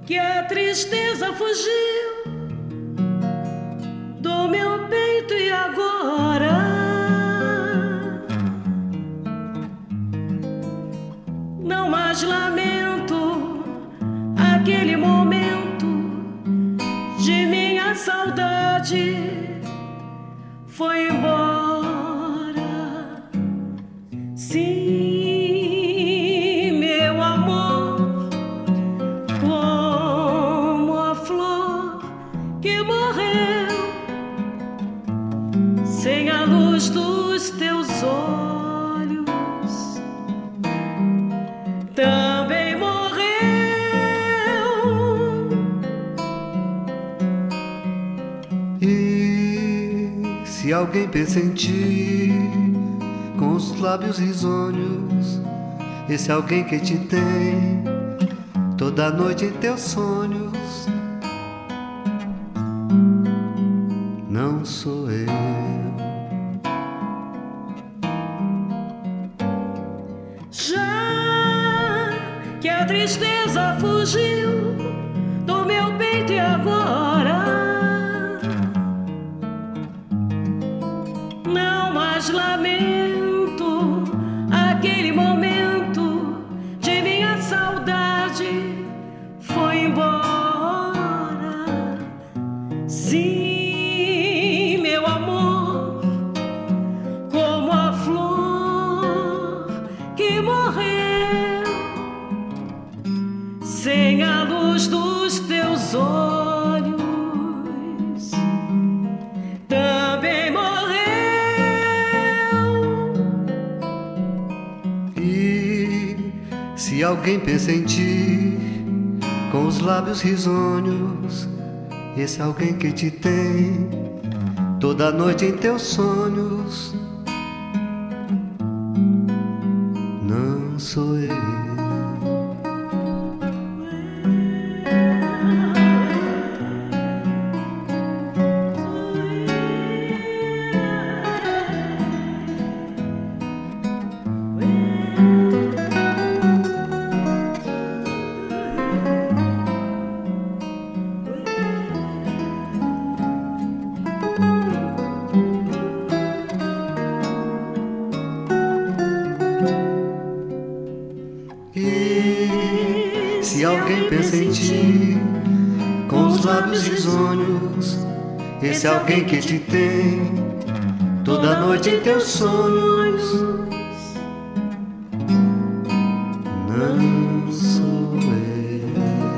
que a tristeza fugiu do meu peito e agora não mais lamento aquele momento de minha saudade foi embora. Sim, meu amor, como a flor que morreu sem a luz dos teus olhos, também morreu. E se alguém pensa em ti com os lábios risonhos, esse alguém que te tem toda noite em teus sonhos, não sou eu. Já que a tristeza fugiu do meu peito e agora não mais lamento aquele momento de minha saudade foi embora. Sim, meu amor, como a flor que morreu sem a luz dos teus olhos, também morreu. E se alguém pensa em ti com os lábios risonhos, esse alguém que te tem toda noite em teus sonhos, não sou eu. E se alguém pensa em ti com os lábios risonhos, esse alguém que te tem toda noite em teus sonhos, não sou eu.